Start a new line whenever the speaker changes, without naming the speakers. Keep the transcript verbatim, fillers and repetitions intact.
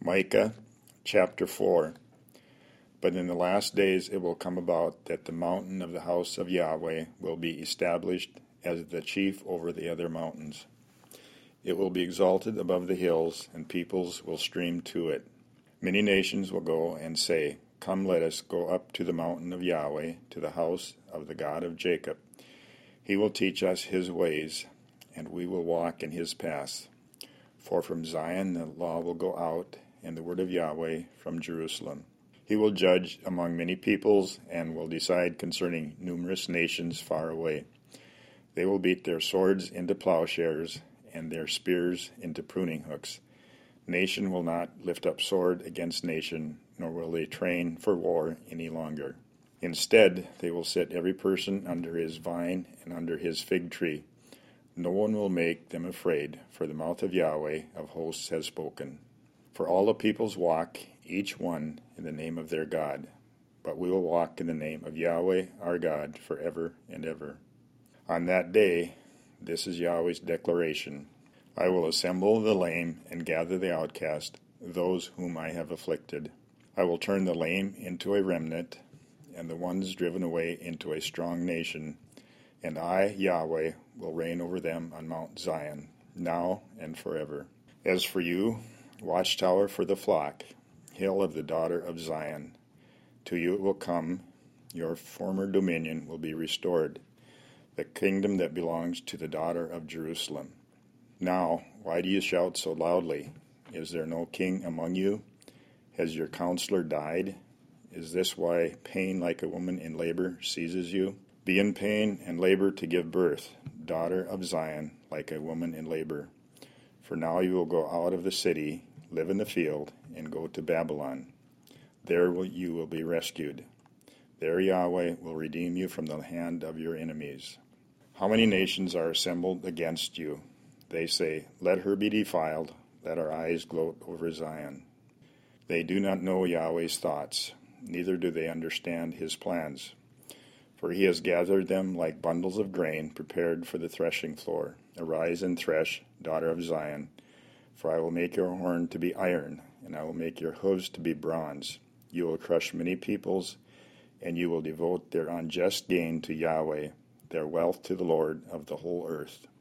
Micah chapter four. But in the last days it will come about that the mountain of the house of Yahweh will be established as the chief over the other mountains. It will be exalted above the hills, and peoples will stream to it. Many nations will go and say, Come, let us go up to the mountain of Yahweh, to the house of the God of Jacob. He will teach us his ways, and we will walk in his paths. For from Zion the law will go out, and the word of Yahweh from Jerusalem. He will judge among many peoples, and will decide concerning numerous nations far away. They will beat their swords into plowshares, and their spears into pruning hooks. Nation will not lift up sword against nation, nor will they train for war any longer. Instead, they will set every person under his vine and under his fig tree. No one will make them afraid, for the mouth of Yahweh of hosts has spoken. For all the peoples walk, each one in the name of their God. But we will walk in the name of Yahweh our God forever and ever. On that day, this is Yahweh's declaration, I will assemble the lame and gather the outcast, those whom I have afflicted. I will turn the lame into a remnant, and the ones driven away into a strong nation. And I, Yahweh, will reign over them on Mount Zion, now and forever. As for you, watchtower for the flock, hill of the daughter of Zion, to you it will come, your former dominion will be restored, the kingdom that belongs to the daughter of Jerusalem. Now, why do you shout so loudly? Is there no king among you? Has your counselor died? Is this why pain like a woman in labor seizes you? Be in pain and labor to give birth, daughter of Zion, like a woman in labor. For now you will go out of the city, live in the field, and go to Babylon. There will, you will be rescued. There Yahweh will redeem you from the hand of your enemies. How many nations are assembled against you? They say, Let her be defiled, let our eyes gloat over Zion. They do not know Yahweh's thoughts, neither do they understand his plans. For he has gathered them like bundles of grain prepared for the threshing floor. Arise and thresh, daughter of Zion, for I will make your horn to be iron, and I will make your hooves to be bronze. You will crush many peoples, and you will devote their unjust gain to Yahweh, their wealth to the Lord of the whole earth.